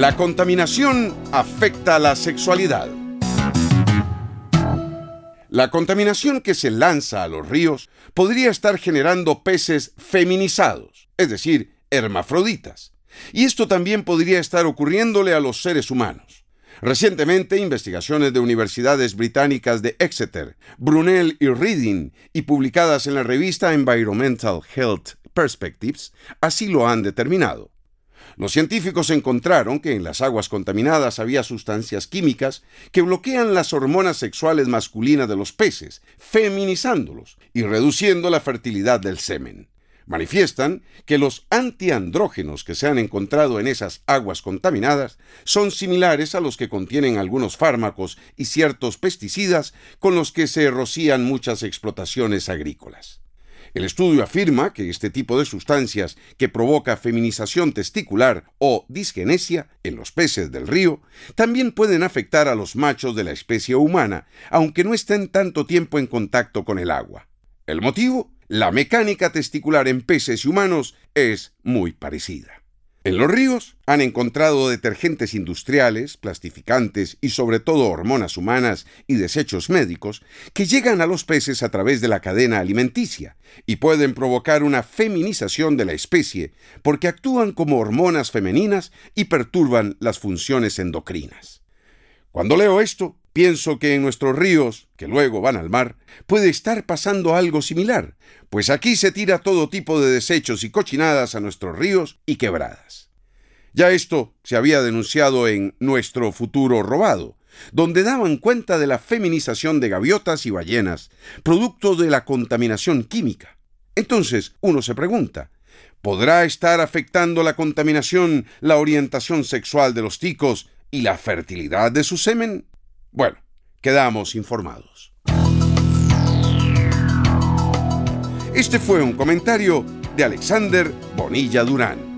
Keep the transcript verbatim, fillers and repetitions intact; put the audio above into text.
La contaminación afecta a la sexualidad. La contaminación que se lanza a los ríos podría estar generando peces feminizados, es decir, hermafroditas. Y esto también podría estar ocurriéndole a los seres humanos. Recientemente, investigaciones de universidades británicas de Exeter, Brunel y Reading, y publicadas en la revista Environmental Health Perspectives, así lo han determinado. Los científicos encontraron que en las aguas contaminadas había sustancias químicas que bloquean las hormonas sexuales masculinas de los peces, feminizándolos y reduciendo la fertilidad del semen. Manifiestan que los antiandrógenos que se han encontrado en esas aguas contaminadas son similares a los que contienen algunos fármacos y ciertos pesticidas con los que se rocían muchas explotaciones agrícolas. El estudio afirma que este tipo de sustancias que provoca feminización testicular o disgenesia en los peces del río también pueden afectar a los machos de la especie humana, aunque no estén tanto tiempo en contacto con el agua. ¿El motivo? La mecánica testicular en peces y humanos es muy parecida. En los ríos han encontrado detergentes industriales, plastificantes y sobre todo hormonas humanas y desechos médicos que llegan a los peces a través de la cadena alimenticia y pueden provocar una feminización de la especie porque actúan como hormonas femeninas y perturban las funciones endocrinas. Cuando leo esto, pienso que en nuestros ríos, que luego van al mar, puede estar pasando algo similar, pues aquí se tira todo tipo de desechos y cochinadas a nuestros ríos y quebradas. Ya esto se había denunciado en Nuestro Futuro Robado, donde daban cuenta de la feminización de gaviotas y ballenas, producto de la contaminación química. Entonces, uno se pregunta, ¿podrá estar afectando la contaminación la orientación sexual de los ticos y la fertilidad de su semen? Bueno, quedamos informados. Este fue un comentario de Alexander Bonilla Durán.